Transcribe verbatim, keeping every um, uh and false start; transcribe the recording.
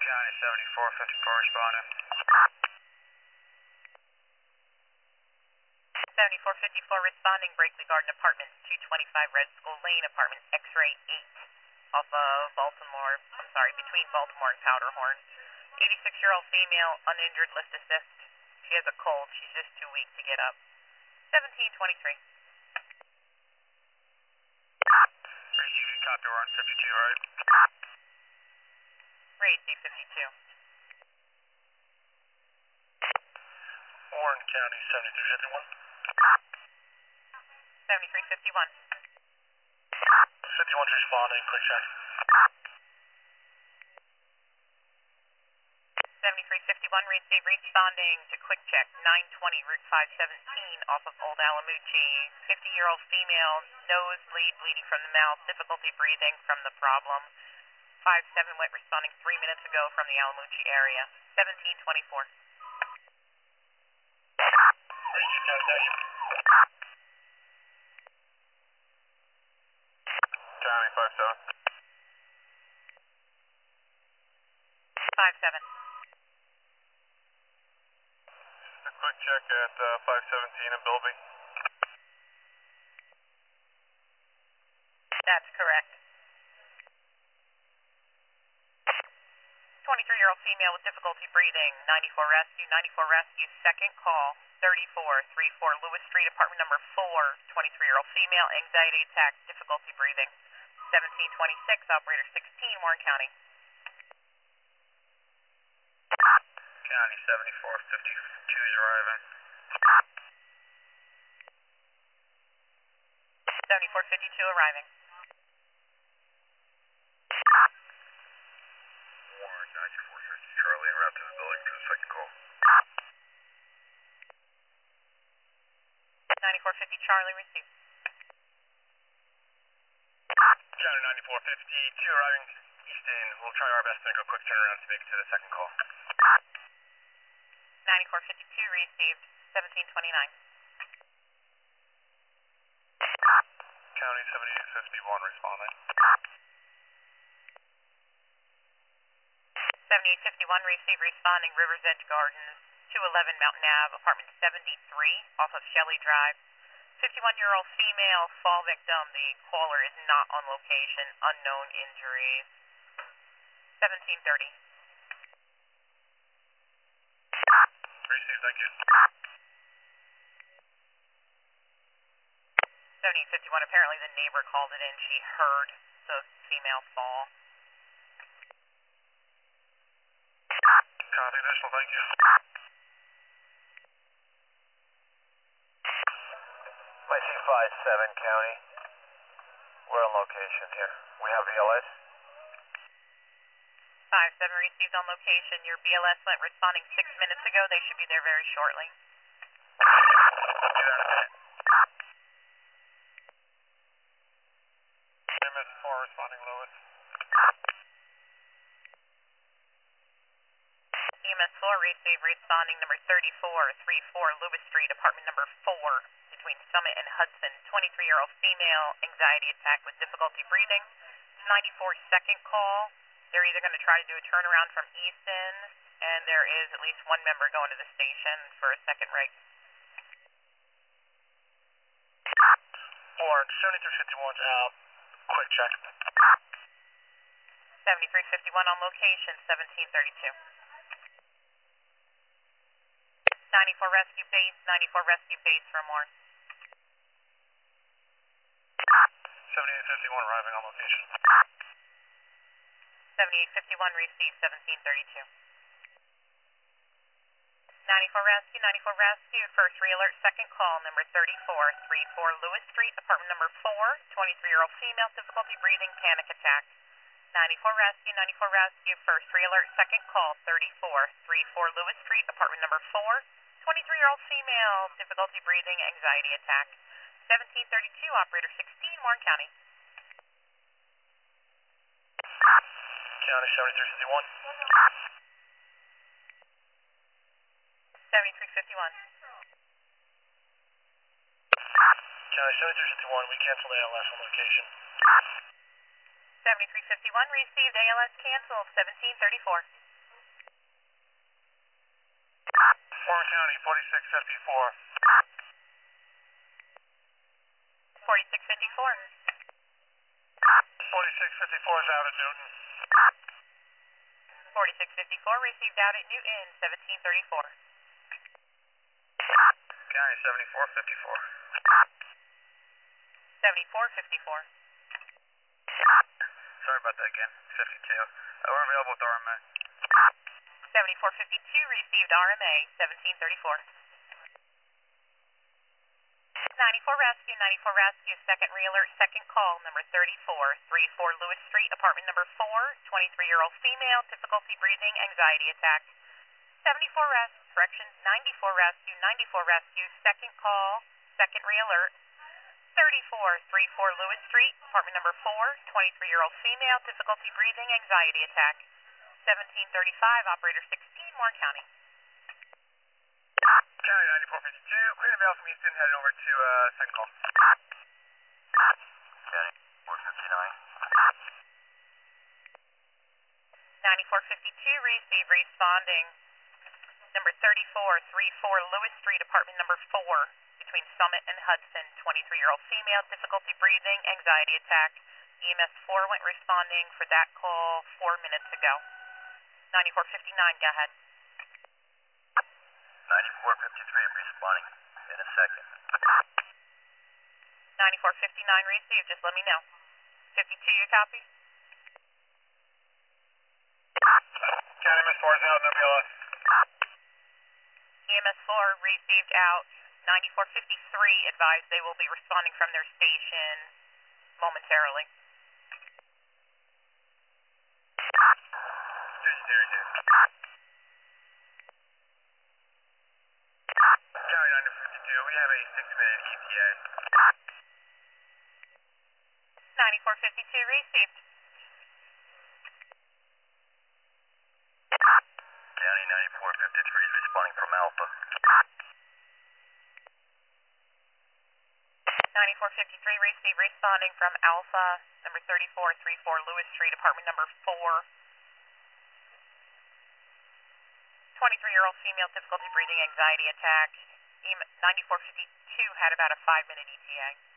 County seventy-four fifty-four responding. seventy-four fifty-four responding, Brakely Garden Apartments, two twenty-five Red School Lane, Apartment X-ray eight, off of Baltimore, I'm sorry, between Baltimore and Powderhorn. eighty-six-year-old female, uninjured, lift assist. She has a cold, she's just too weak to get up. seventeen twenty-three. Receive copy, we're on fifty-two, right? Receive fifty-two. Warren County seventy-three fifty-one. seventy-three fifty-one. fifty-one's responding, quick check. seventy-three fifty-one, receive responding to quick check, nine twenty Route five seventeen off of Old Alamucci. fifty-year-old female, nosebleed, bleeding from the mouth, difficulty breathing from the problem. five seven went responding three minutes ago from the Alamucci area. seventeen twenty-four. Receive sanitation. County five seven. five seven. A quick check at uh, five seventeen in Bilby. That's correct. twenty-three-year-old female with difficulty breathing, ninety-four rescue, ninety-four rescue, second call, thirty-four thirty-four Lewis Street, apartment number four, twenty-three-year-old female, anxiety attack, difficulty breathing, seventeen twenty-six, operator sixteen, Warren County. County seventy-four fifty-two is arriving. seventy-four fifty-two arriving. Warren ninety-four fifty Charlie, en route to the building for the second call. ninety-four fifty Charlie, received. County ninety-four fifty-two arriving Easton. We'll try our best to make a quick turnaround to make it to the second call. ninety-four fifty-two received, seventeen twenty-nine. County seventy-eight fifty-one responding. seventy-eight fifty-one received, responding, Rivers Edge Gardens, two eleven Mountain Ave, apartment seventy-three, off of Shelley Drive. fifty-one-year-old female, fall victim. The caller is not on location. Unknown injuries. seventeen thirty. Receive, thank you. seventeen fifty-one, apparently the neighbor called it in. She heard the female fall. Copy, additional, thank you. My C five seven County. We're on location here. We have V L S. five seven received on location. Your B L S went responding six minutes ago. They should be there very shortly. M S four responding, Lewis. E M S four received, responding number thirty-four thirty-four Lewis Street, apartment number four, between Summit and Hudson. twenty-three-year-old female, anxiety attack with difficulty breathing. ninety-four second call. They're either going to try to do a turnaround from Easton, and there is at least one member going to the station for a second rig. Warren, seventy-three fifty-one's out. Quick check. seventy-three fifty-one on location, seventeen thirty-two. ninety-four rescue base, ninety-four rescue base for more. seventy-eight fifty-one arriving on location. seventy-eight fifty-one received, seventeen thirty-two. ninety-four rescue, ninety-four rescue, first re-alert, second call, number thirty-four thirty-four Lewis Street, apartment number four, twenty-three-year-old female, difficulty breathing, panic attack. ninety-four rescue, ninety-four rescue, first re-alert, second call, thirty-four thirty-four Lewis Street, apartment number four, twenty-three-year-old female, difficulty breathing, anxiety attack. seventeen thirty-two, operator sixteen, Warren County. County seventy-three fifty-one. seventy-three fifty-one. County seventy-three fifty-one, we canceled A L S on location. seventy-three fifty-one received, A L S canceled, seventeen thirty-four. Warren County, forty-six fifty-four. forty-six fifty-four. forty-six fifty-four is out at Newton. forty-six fifty-four received out at Newton, seventeen thirty-four. County, seventy-four fifty-four. seventy-four fifty-four. Sorry about that again. fifty-two. Uh, we're available with R M A. seventy-four fifty-two received R M A, seventeen thirty-four. ninety-four Rescue, ninety-four Rescue, second re-alert, second call, number thirty-four, thirty-four Lewis Street, apartment number four, twenty-three-year-old female, difficulty breathing, anxiety attack. seventy-four Res, corrections, ninety-four Rescue, ninety-four Rescue, second call, second re-alert. thirty-four, thirty-four Lewis Street, apartment number four, twenty-three-year-old female, difficulty breathing, anxiety attack. seventeen thirty-five, operator sixteen, Warren County. County, ninety-four fifty-two. Clear mail from Easton, headed over to uh, second call. County, four fifty-nine. ninety-four fifty-two, receive, responding. Number thirty-four, thirty-four Lewis Street, apartment number four, between Summit and Hudson, twenty-three-year-old female, difficulty breathing, anxiety attack. E M S four went responding for that call four minutes ago. ninety-four fifty-nine, go ahead. ninety-four fifty-three, responding in a second. ninety-four fifty-nine received, just let me know. fifty-two, you copy? County, M S four is out, no B L S. E M S four received out. ninety-four fifty-three advised they will be responding from their station momentarily. County, ninety-four fifty-two, we have a six-minute E T A. ninety-four fifty-two received. County, ninety-four fifty-three is responding from Alpha. ninety-four fifty-three received, responding from Alpha, number thirty-four, thirty-four Lewis Street, apartment number four. twenty-three-year-old female, difficulty breathing, anxiety attack. ninety-four fifty-two had about a five-minute E T A.